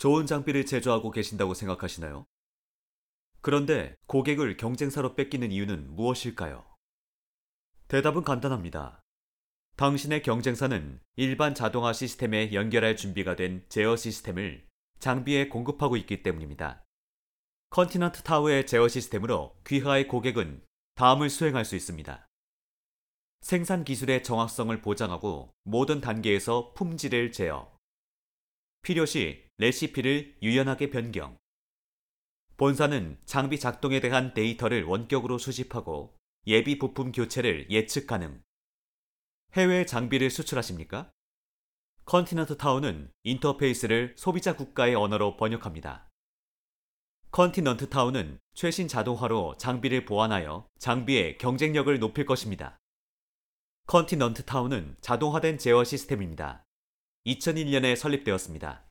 좋은 장비를 제조하고 계신다고 생각하시나요? 그런데 고객을 경쟁사로 뺏기는 이유는 무엇일까요? 대답은 간단합니다. 당신의 경쟁사는 일반 자동화 시스템에 연결할 준비가 된 제어 시스템을 장비에 공급하고 있기 때문입니다. 컨티넌트 타워의 제어 시스템으로 귀하의 고객은 다음을 수행할 수 있습니다. 생산 기술의 정확성을 보장하고 모든 단계에서 품질을 제어. 필요시 레시피를 유연하게 변경. 본사는 장비 작동에 대한 데이터를 원격으로 수집하고 예비 부품 교체를 예측 가능. 해외 장비를 수출하십니까? 컨티넌트 타운은 인터페이스를 소비자 국가의 언어로 번역합니다. 컨티넌트 타운은 최신 자동화로 장비를 보완하여 장비의 경쟁력을 높일 것입니다. 컨티넌트 타운은 자동화된 제어 시스템입니다. 2001년에 설립되었습니다.